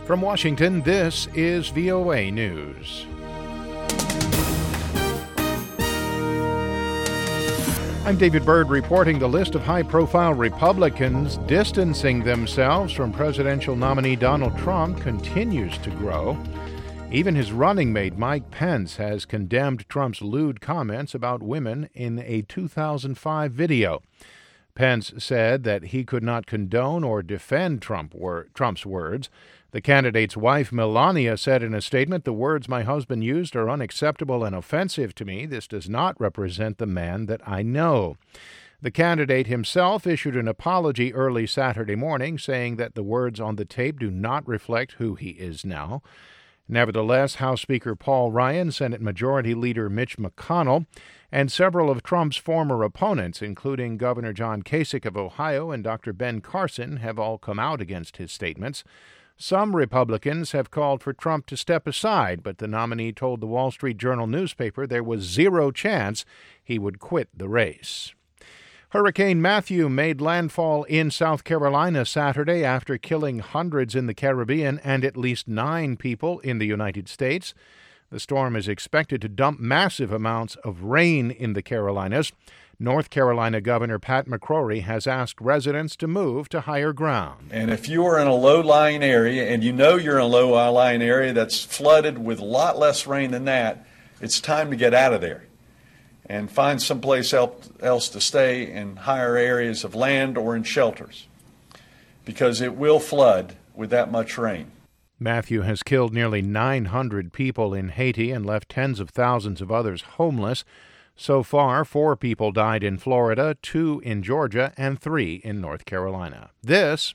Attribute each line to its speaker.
Speaker 1: From Washington, this is VOA News. I'm David Byrd reporting the list of high-profile Republicans distancing themselves from presidential nominee Donald Trump continues to grow. Even his running mate Mike Pence has condemned Trump's lewd comments about women in a 2005 video. Pence said that he could not condone or defend Trump's words. The candidate's wife, Melania, said in a statement, "The words my husband used are unacceptable and offensive to me. This does not represent the man that I know." The candidate himself issued an apology early Saturday morning, saying that the words on the tape do not reflect who he is now. Nevertheless, House Speaker Paul Ryan, Senate Majority Leader Mitch McConnell, and several of Trump's former opponents, including Governor John Kasich of Ohio and Dr. Ben Carson, have all come out against his statements. Some Republicans have called for Trump to step aside, but the nominee told the Wall Street Journal newspaper there was zero chance he would quit the race. Hurricane Matthew made landfall in South Carolina Saturday after killing hundreds in the Caribbean and at least 9 people in the United States. The storm is expected to dump massive amounts of rain in the Carolinas. North Carolina Governor Pat McCrory has asked residents to move to higher ground.
Speaker 2: And if you are in a low-lying area, and you know you're in a low-lying area that's flooded with a lot less rain than that, it's time to get out of there and find someplace else to stay in higher areas of land or in shelters, because it will flood with that much rain.
Speaker 1: Matthew has killed nearly 900 people in Haiti and left tens of thousands of others homeless. So far, 4 people died in Florida, 2 in Georgia, and 3 in North Carolina. This